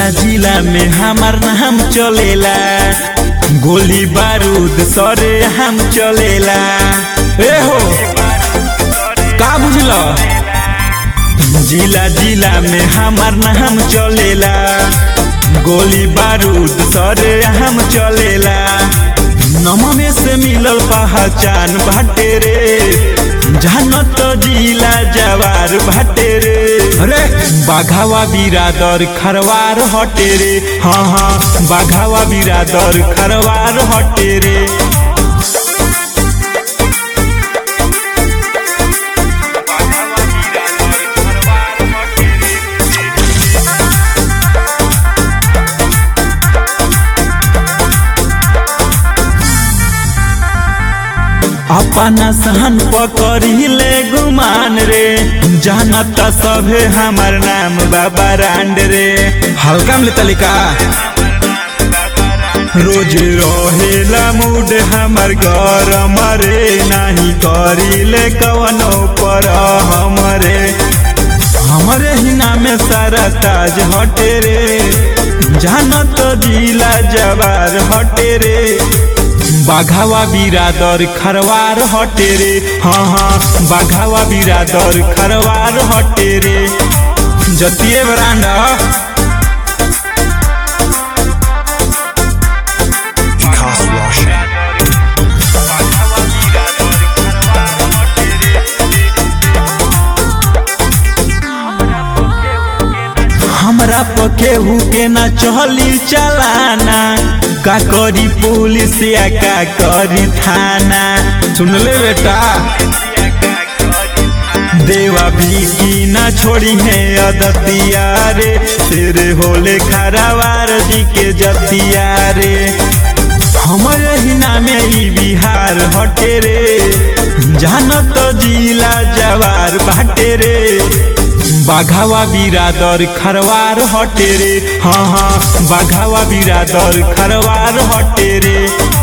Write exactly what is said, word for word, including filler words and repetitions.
जिला जिला में हमार नाम चलेला, गोली बारूद सरे हम चलेला। ए हो का बुझला, जिला जिला में हमार नाम चलेला, गोली बारूद सरे हम चलेला। नममे से मिलल पहचान बाटे रे, जानत जिला जवार बाटे रे। अरे बाघावा बिरादर खरवार हटे रे, हाँ हाँ बाघावा बिरादर खरवार हटे रे। अपना सहन पकड़ी ले गुमान रे, जानत सभे हमार नाम बाबा रांड रे। हल्का में तलिका रोज रहेला मूड हमार गरम रे, नाही करी ले कवनो पर हमरे। हमरे ही नामे सारा ताज हटे रे, जानत जिला जवार हटे रे। बाघावा बिरादर खरवार हटे रे, हाँ हाँ बाघावा बिरादर खरवार हटे रे। जतिये बरांडा हमरा पकेहू के ना चली चलाना, का करी पुलिस या का करी थाना। सुन ले बेटा, देवा भी की ना छोड़ी है अदतिया रे, तेरे होले खरावार जी के जतिया रे। हमारे ही नामे ही बिहार हटे रे, जानत जिला जवार बाटे रे। बाघावा बिरादर खरवार हटे रे, हाँ हाँ बाघावा बिरादर खरवार हटे रे।